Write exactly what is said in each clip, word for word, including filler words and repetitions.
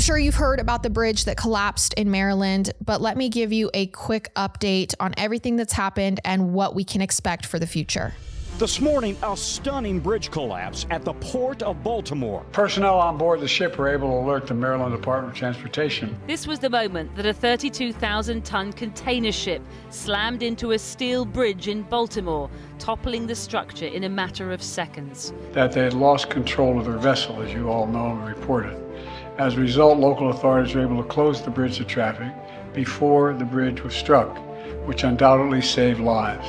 sure you've heard about the bridge that collapsed in Maryland, but let me give you a quick update on everything that's happened and what we can expect for the future. This morning, a stunning bridge collapse at the Port of Baltimore. Personnel on board the ship were able to alert the Maryland Department of Transportation. This was the moment that a thirty-two thousand ton container ship slammed into a steel bridge in Baltimore, toppling the structure in a matter of seconds. That they had lost control of their vessel, as you all know and reported. As a result, local authorities were able to close the bridge to traffic before the bridge was struck, which undoubtedly saved lives.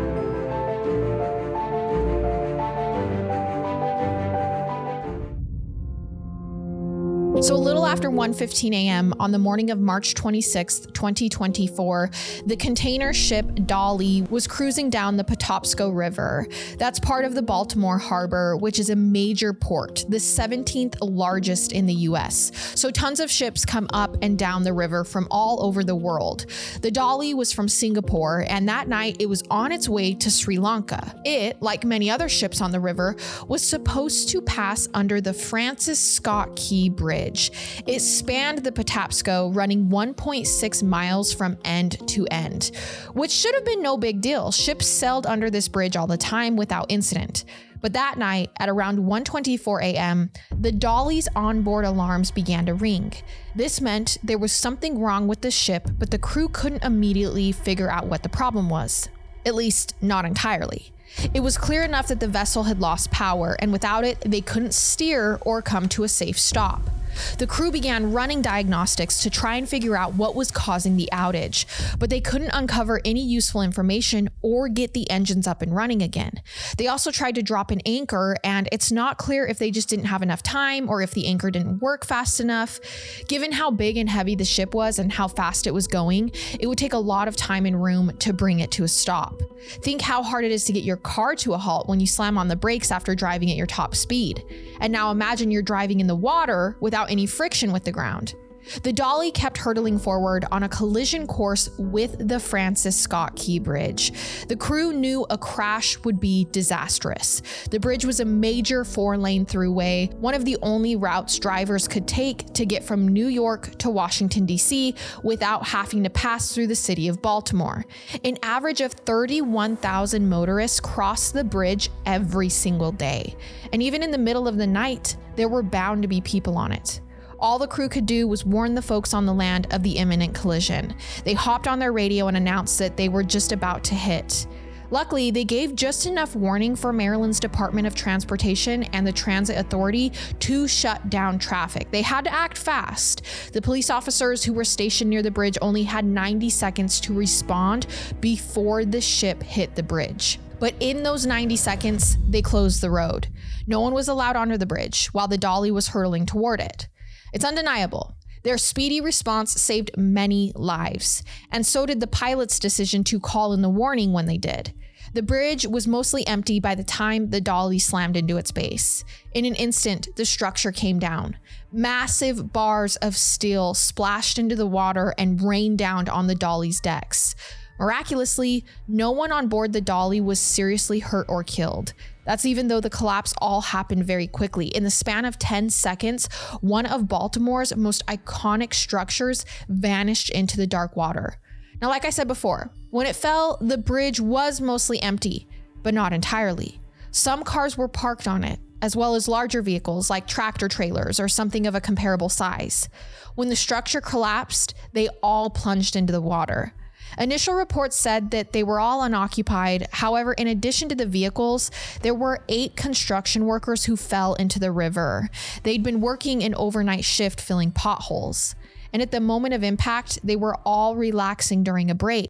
So a little after one fifteen a.m. on the morning of March twenty-sixth, twenty twenty-four, the container ship Dolly was cruising down the Patapsco River. That's part of the Baltimore Harbor, which is a major port, the seventeenth largest in the U S. So tons of ships come up and down the river from all over the world. The Dolly was from Singapore, and that night it was on its way to Sri Lanka. It, like many other ships on the river, was supposed to pass under the Francis Scott Key Bridge. It spanned the Patapsco, running one point six miles from end to end, which should have been no big deal. Ships sailed under this bridge all the time without incident. But that night, at around one twenty-four a.m., the Dolly's onboard alarms began to ring. This meant there was something wrong with the ship, but the crew couldn't immediately figure out what the problem was. At least, not entirely. It was clear enough that the vessel had lost power, and without it, they couldn't steer or come to a safe stop. The crew began running diagnostics to try and figure out what was causing the outage, but they couldn't uncover any useful information or get the engines up and running again. They also tried to drop an anchor, and it's not clear if they just didn't have enough time or if the anchor didn't work fast enough. Given how big and heavy the ship was and how fast it was going, it would take a lot of time and room to bring it to a stop. Think how hard it is to get your car to a halt when you slam on the brakes after driving at your top speed. And now imagine you're driving in the water without any friction with the ground. The Dolly kept hurtling forward on a collision course with the Francis Scott Key Bridge. The crew knew a crash would be disastrous. The bridge was a major four-lane throughway, one of the only routes drivers could take to get from New York to Washington, D C without having to pass through the city of Baltimore. An average of thirty-one thousand motorists crossed the bridge every single day. And even in the middle of the night, there were bound to be people on it. All the crew could do was warn the folks on the land of the imminent collision. They hopped on their radio and announced that they were just about to hit. Luckily, they gave just enough warning for Maryland's Department of Transportation and the Transit Authority to shut down traffic. They had to act fast. The police officers who were stationed near the bridge only had ninety seconds to respond before the ship hit the bridge. But in those ninety seconds, they closed the road. No one was allowed onto the bridge while the Dolly was hurtling toward it. It's undeniable. Their speedy response saved many lives, and so did the pilot's decision to call in the warning when they did. The bridge was mostly empty by the time the Dolly slammed into its base. In an instant, the structure came down. Massive bars of steel splashed into the water and rained down on the Dolly's decks. Miraculously, no one on board the Dolly was seriously hurt or killed. That's even though the collapse all happened very quickly. In the span of ten seconds, one of Baltimore's most iconic structures vanished into the dark water. Now, like I said before, when it fell, the bridge was mostly empty, but not entirely. Some cars were parked on it, as well as larger vehicles like tractor trailers or something of a comparable size. When the structure collapsed, they all plunged into the water. Initial reports said that they were all unoccupied. However, in addition to the vehicles, there were eight construction workers who fell into the river. They'd been working an overnight shift filling potholes. And at the moment of impact, they were all relaxing during a break.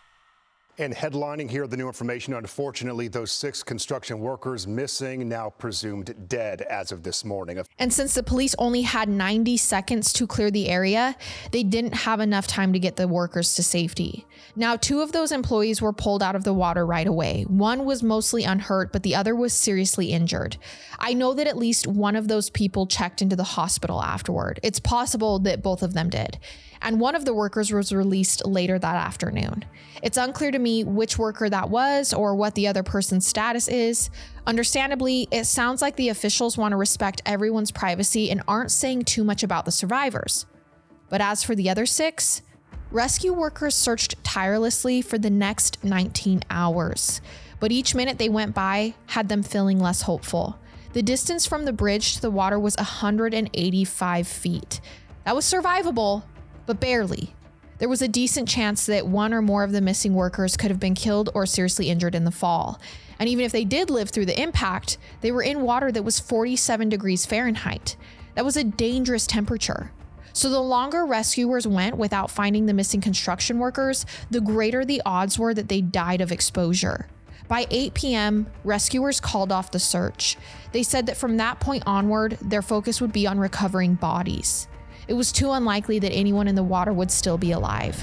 And headlining here, the new information, unfortunately, those six construction workers missing, now presumed dead as of this morning. And since the police only had ninety seconds to clear the area, they didn't have enough time to get the workers to safety. Now, two of those employees were pulled out of the water right away. One was mostly unhurt, but the other was seriously injured. I know that at least one of those people checked into the hospital afterward. It's possible that both of them did. And one of the workers was released later that afternoon. It's unclear to me me which worker that was or what the other person's status is. Understandably, it sounds like the officials want to respect everyone's privacy and aren't saying too much about the survivors. But as for the other six, rescue workers searched tirelessly for the next nineteen hours. But each minute they went by had them feeling less hopeful. The distance from the bridge to the water was one hundred eighty-five feet. That was survivable, but barely. There was a decent chance that one or more of the missing workers could have been killed or seriously injured in the fall. And even if they did live through the impact, they were in water that was forty-seven degrees Fahrenheit. That was a dangerous temperature. So the longer rescuers went without finding the missing construction workers, the greater the odds were that they died of exposure. By eight p.m., rescuers called off the search. They said that from that point onward, their focus would be on recovering bodies. It was too unlikely that anyone in the water would still be alive.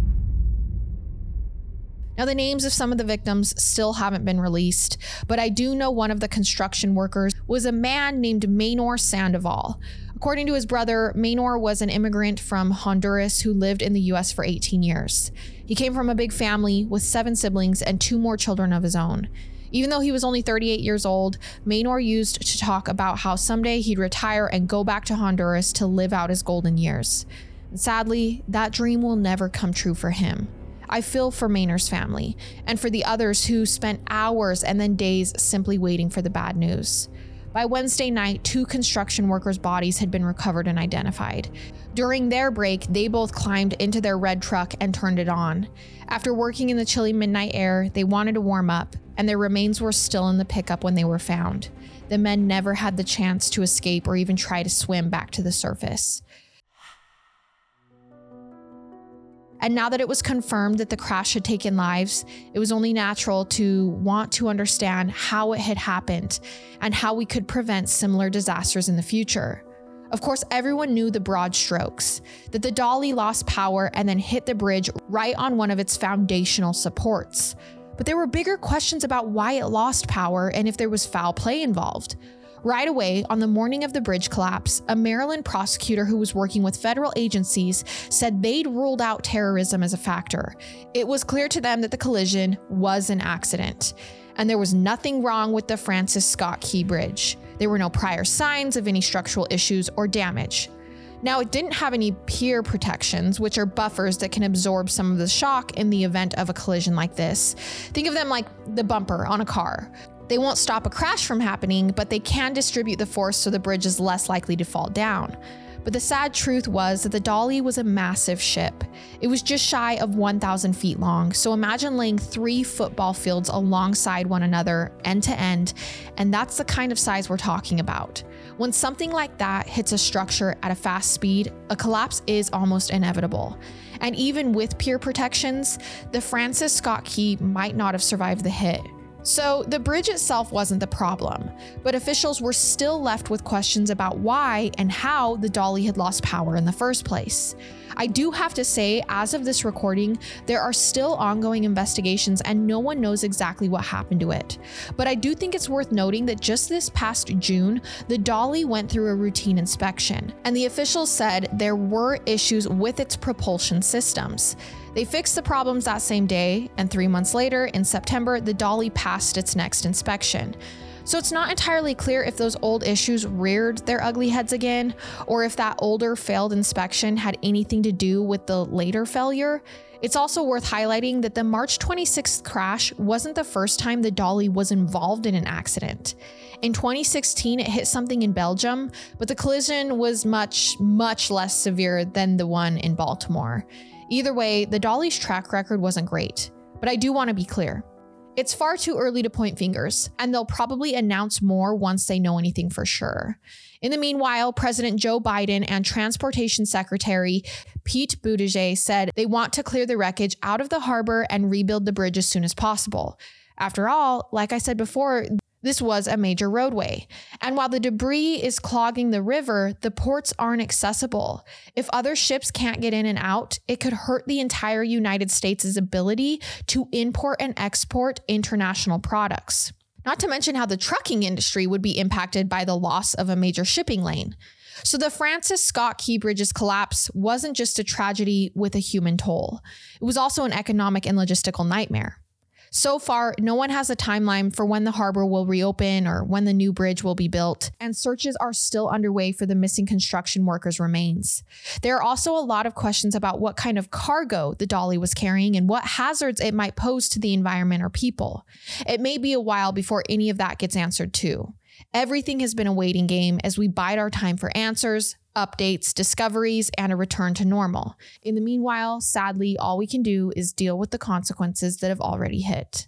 Now, the names of some of the victims still haven't been released, but I do know one of the construction workers was a man named Maynor Sandoval. According to his brother, Maynor was an immigrant from Honduras who lived in the U S for eighteen years. He came from a big family with seven siblings and two more children of his own. Even though he was only thirty-eight years old, Maynor used to talk about how someday he'd retire and go back to Honduras to live out his golden years. And sadly, that dream will never come true for him. I feel for Maynor's family and for the others who spent hours and then days simply waiting for the bad news. By Wednesday night, two construction workers' bodies had been recovered and identified. During their break, they both climbed into their red truck and turned it on. After working in the chilly midnight air, they wanted to warm up, and their remains were still in the pickup when they were found. The men never had the chance to escape or even try to swim back to the surface. And now that it was confirmed that the crash had taken lives, it was only natural to want to understand how it had happened and how we could prevent similar disasters in the future. Of course, everyone knew the broad strokes, that the dolly lost power and then hit the bridge right on one of its foundational supports. But there were bigger questions about why it lost power and if there was foul play involved. Right away, on the morning of the bridge collapse, a Maryland prosecutor who was working with federal agencies said they'd ruled out terrorism as a factor. It was clear to them that the collision was an accident, and there was nothing wrong with the Francis Scott Key Bridge. There were no prior signs of any structural issues or damage. Now, it didn't have any pier protections, which are buffers that can absorb some of the shock in the event of a collision like this. Think of them like the bumper on a car. They won't stop a crash from happening, but they can distribute the force so the bridge is less likely to fall down. But the sad truth was that the dolly was a massive ship. It was just shy of one thousand feet long, so imagine laying three football fields alongside one another, end to end, and that's the kind of size we're talking about. When something like that hits a structure at a fast speed, a collapse is almost inevitable. And even with pier protections, the Francis Scott Key might not have survived the hit. So the bridge itself wasn't the problem, but officials were still left with questions about why and how the dolly had lost power in the first place. I do have to say, as of this recording, there are still ongoing investigations and no one knows exactly what happened to it. But I do think it's worth noting that just this past June, the dolly went through a routine inspection, and the officials said there were issues with its propulsion systems. They fixed the problems that same day, and three months later, in September, the dolly passed its next inspection. So it's not entirely clear if those old issues reared their ugly heads again, or if that older failed inspection had anything to do with the later failure. It's also worth highlighting that the March twenty-sixth crash wasn't the first time the dolly was involved in an accident. In twenty sixteen, it hit something in Belgium, but the collision was much, much less severe than the one in Baltimore. Either way, the dolly's track record wasn't great, but I do want to be clear. It's far too early to point fingers, and they'll probably announce more once they know anything for sure. In the meanwhile, President Joe Biden and Transportation Secretary Pete Buttigieg said they want to clear the wreckage out of the harbor and rebuild the bridge as soon as possible. After all, like I said before, this was a major roadway. And while the debris is clogging the river, the ports aren't accessible. If other ships can't get in and out, it could hurt the entire United States' ability to import and export international products. Not to mention how the trucking industry would be impacted by the loss of a major shipping lane. So the Francis Scott Key Bridge's collapse wasn't just a tragedy with a human toll. It was also an economic and logistical nightmare. So far, no one has a timeline for when the harbor will reopen or when the new bridge will be built, and searches are still underway for the missing construction workers' remains. There are also a lot of questions about what kind of cargo the Dolly was carrying and what hazards it might pose to the environment or people. It may be a while before any of that gets answered too. Everything has been a waiting game as we bide our time for answers, updates, discoveries, and a return to normal. In the meanwhile, sadly, all we can do is deal with the consequences that have already hit.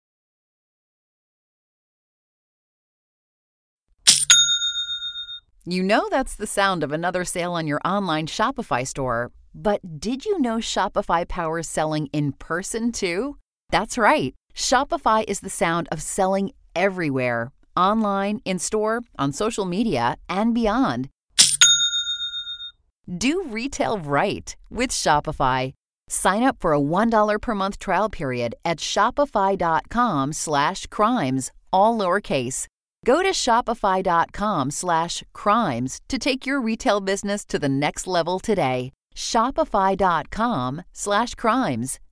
You know that's the sound of another sale on your online Shopify store. But did you know Shopify powers selling in person too? That's right. Shopify is the sound of selling everywhere. Online, in-store, on social media, and beyond. Do retail right with Shopify. Sign up for a one dollar per month trial period at shopify.com slash crimes, all lowercase. Go to shopify.com slash crimes to take your retail business to the next level today. Shopify.com slash crimes.